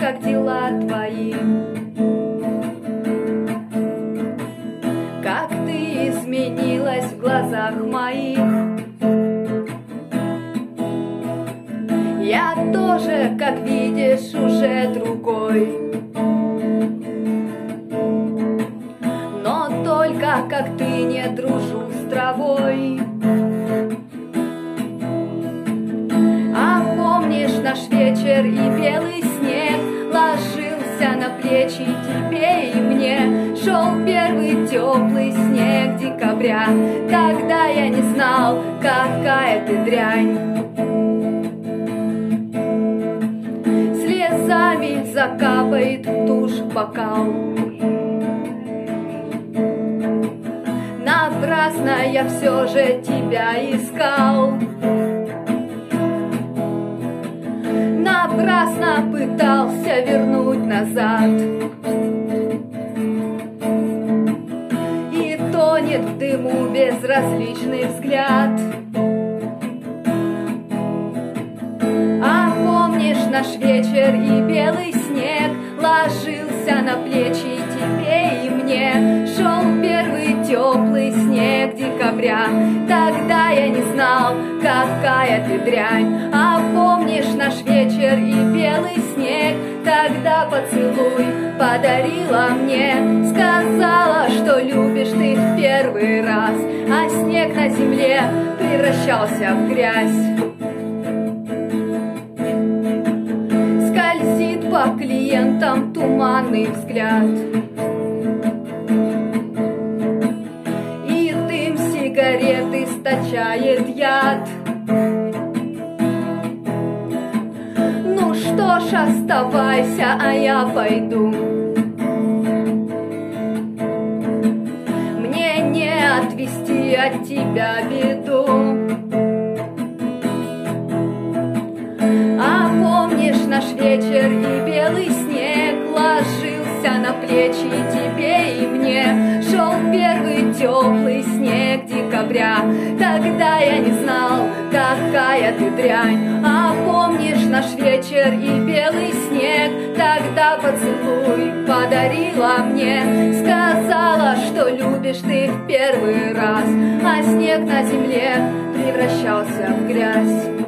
как дела твои? Как ты изменилась в глазах моих? Я тоже, как видишь, уже другой. Но только как ты не дружу с травой. А помнишь наш вечер и белый снег ложился на плечи тебе и мне? Шел первый теплый снег декабря. Тогда я не знал, какая ты дрянь. Слезами закапает тушь в бокал. Напрасно я все же тебя искал. Напрасно пытался вернуть назад. И тонет в дыму безразличный взгляд. А помнишь наш вечер и белый снег ложился на плечи тебе и мне? Шел первый теплый снег декабря. Тогда я не знал, какая ты дрянь. А помнишь наш вечер и белый снег? Тогда поцелуй подарила мне. Сказала, что любишь ты в первый раз, а снег на земле превращался в грязь. Скользит по клиентам туманный взгляд. И дым сигареты источает яд. Ну что ж, оставайся, а я пойду. Мне не отвести от тебя беду. А помнишь наш вечер и белый снег ложился на плечи тебе и мне? Шел первый теплый снег декабря. Тогда я не знал, какая ты дрянь. А помнишь наш вечер и белый снег? Тогда поцелуй подарила мне. Сказала, что любишь ты в первый раз, а снег на земле превращался в грязь.